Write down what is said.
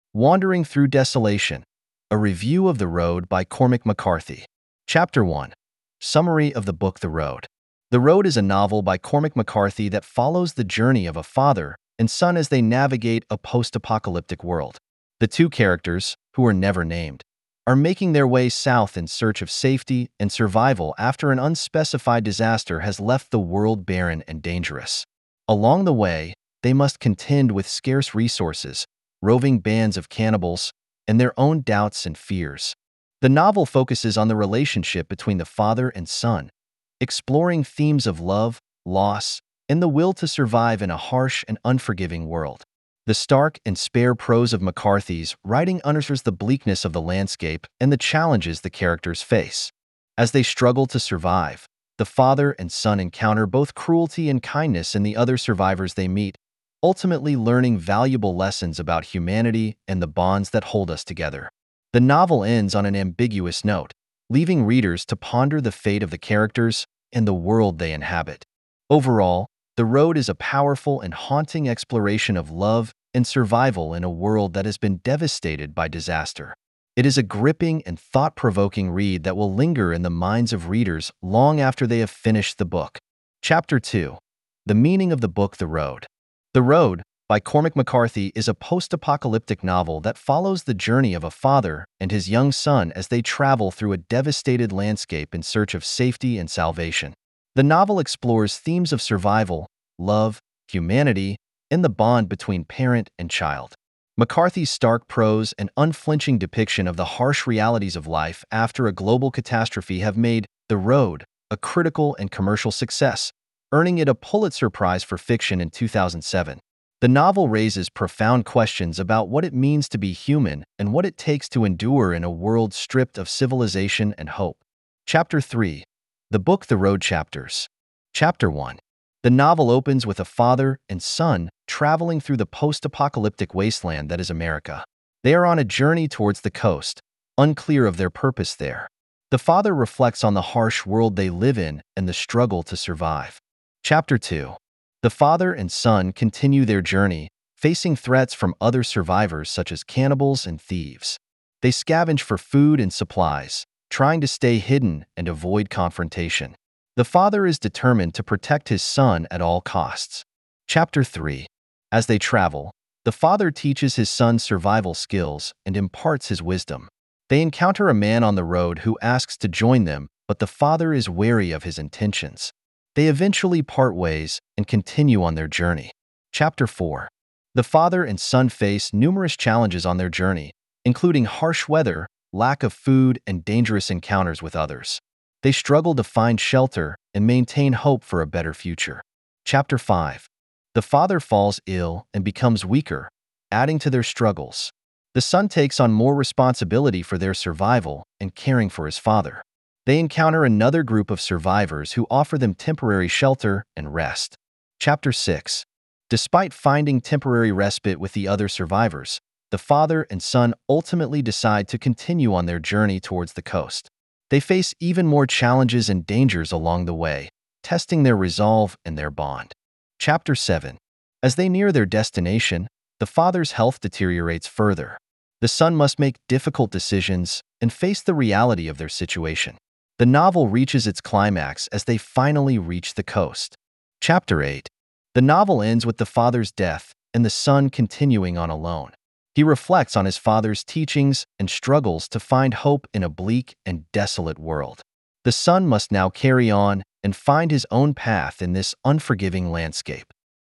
Wandering Through Desolation, a review of The Road by Cormac McCarthy. Chapter 1. Summary of the book The Road. The Road is a novel by Cormac McCarthy that follows the journey of a father and son as they navigate a post-apocalyptic world. The two characters, who are never named, are making their way south in search of safety and survival after an unspecified disaster has left the world barren and dangerous. Along the way, they must contend with scarce resources, roving bands of cannibals, and their own doubts and fears. The novel focuses on the relationship between the father and son, exploring themes of love, loss, and the will to survive in a harsh and unforgiving world. The stark and spare prose of McCarthy's writing unearths the bleakness of the landscape and the challenges the characters face. As they struggle to survive, the father and son encounter both cruelty and kindness in the other survivors they meet, ultimately learning valuable lessons about humanity and the bonds that hold us together. The novel ends on an ambiguous note, leaving readers to ponder the fate of the characters and the world they inhabit. Overall, The Road is a powerful and haunting exploration of love and survival in a world that has been devastated by disaster. It is a gripping and thought-provoking read that will linger in the minds of readers long after they have finished the book. Chapter 2. The meaning of the book The Road. The Road, by Cormac McCarthy, is a post-apocalyptic novel that follows the journey of a father and his young son as they travel through a devastated landscape in search of safety and salvation. The novel explores themes of survival, love, humanity, and the bond between parent and child. McCarthy's stark prose and unflinching depiction of the harsh realities of life after a global catastrophe have made The Road a critical and commercial success, earning it a Pulitzer Prize for Fiction in 2007. The novel raises profound questions about what it means to be human and what it takes to endure in a world stripped of civilization and hope. Chapter 3. The book The Road chapters. Chapter 1. The novel opens with a father and son traveling through the post-apocalyptic wasteland that is America. They are on a journey towards the coast, unclear of their purpose there. The father reflects on the harsh world they live in and the struggle to survive. Chapter 2. The father and son continue their journey, facing threats from other survivors such as cannibals and thieves. They scavenge for food and supplies, trying to stay hidden and avoid confrontation. The father is determined to protect his son at all costs. Chapter 3. As they travel, the father teaches his son survival skills and imparts his wisdom. They encounter a man on the road who asks to join them, but the father is wary of his intentions. They eventually part ways and continue on their journey. Chapter 4. The father and son face numerous challenges on their journey, including harsh weather, lack of food, and dangerous encounters with others. They struggle to find shelter and maintain hope for a better future. Chapter 5. The father falls ill and becomes weaker, adding to their struggles. The son takes on more responsibility for their survival and caring for his father. They encounter another group of survivors who offer them temporary shelter and rest. Chapter 6. Despite finding temporary respite with the other survivors, the father and son ultimately decide to continue on their journey towards the coast. They face even more challenges and dangers along the way, testing their resolve and their bond. Chapter 7. As they near their destination, the father's health deteriorates further. The son must make difficult decisions and face the reality of their situation. The novel reaches its climax as they finally reach the coast. Chapter 8. The novel ends with the father's death and the son continuing on alone. He reflects on his father's teachings and struggles to find hope in a bleak and desolate world. The son must now carry on and find his own path in this unforgiving landscape.